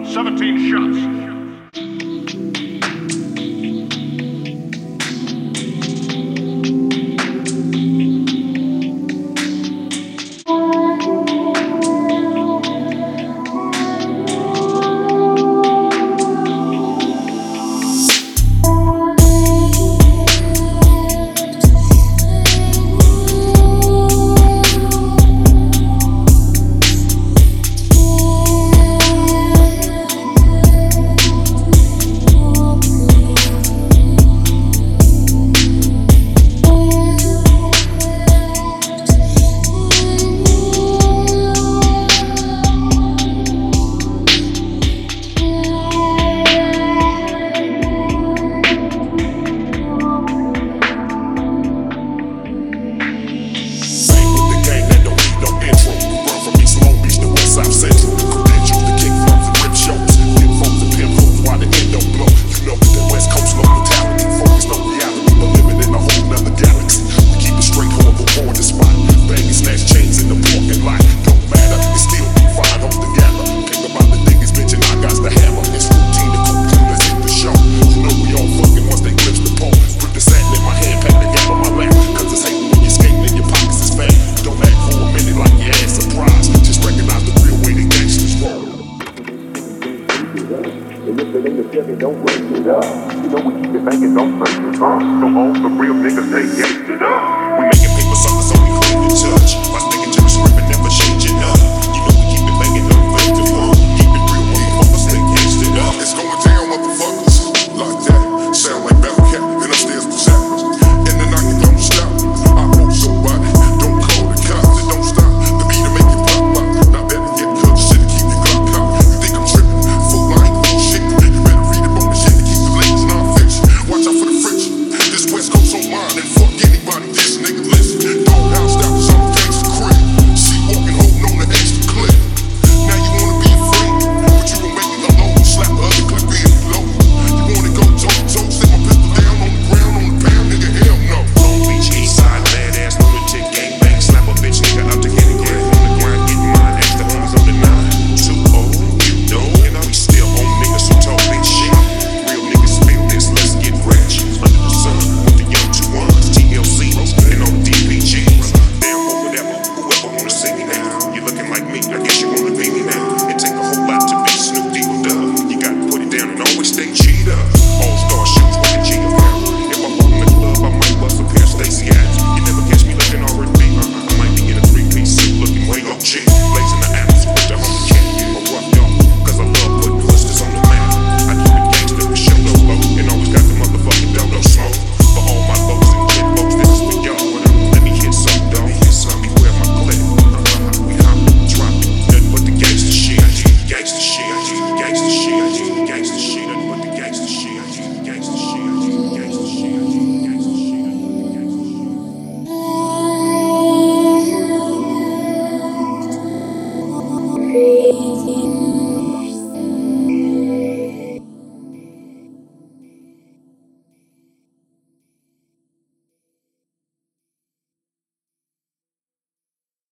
17 shots. And if it ain't a Chevy, don't waste it up. You know we keep it banging, don't break it. So all the real niggas say yes it up. We making paper suckers only clean to touch. By sticking to the script and never changing up. You know we keep it banging, don't break it. Keep it real, motherfuckers, stay gangsta up. It's going down, motherfuckers. Like that. Sound like Battle Cat and upstairs with Zappers. And the night it don't stop. I hope somebody don't call the cops. It don't stop. The beat to make it pop pop. Not better yet, cause the shit to keep your Glock cop. You think I'm tripping? Fool, I ain't full shit. You better read up on the shit to keep the ladies non-fiction. Watch out for the friction. This West Coast on mine and fuck anybody. This nigga listen. Doghouse style is on the gangsta crib. See walking holding on the extra clip. Now you wanna be a freak, but you gon' make me alone. Slap the other clip in low. You wanna go toe-to-toe, stick my pistol down on the ground on the pound, nigga, hell no. Long Beach, east side, badass, lunatic, gangbang, slap a bitch, nigga, out to get it, get on the grind, getting mine, extra homies on the 9. Too old, you know, and we still on niggas who talk big shit. Real niggas feel this, let's get rich. Under the sun, with the young 2-1s, TLCs, and all the DPGs. Down for whatever, whoever wanna see me now. You looking like me, I guess you wanna be me now. It take a whole lot to be Snoop D with Dub. You gotta put it down and always stay cheated up. All-star shoes with the G around. If I walk in the club, I might bust a pair of Stacy ads. You never catch me looking R&B. I might be in a 3-piece suit looking way up chick. Blazing the apples with the homie cat. Or rough dog, cause I love putting hustlers on the map. I keep it gangsta for show no low. And always got the motherfucking dodo smoke. For all my lows and kid folks, this is for y'all. Let me hit some dough. Beware my clip. We hop it, drop it. Nothing but the gangsta shit. Gangsta shit. Gangsta shit. Gangsta shit. Nothing but the gangsta shit. Gangsta shit. Gangsta shit. Gangsta shit.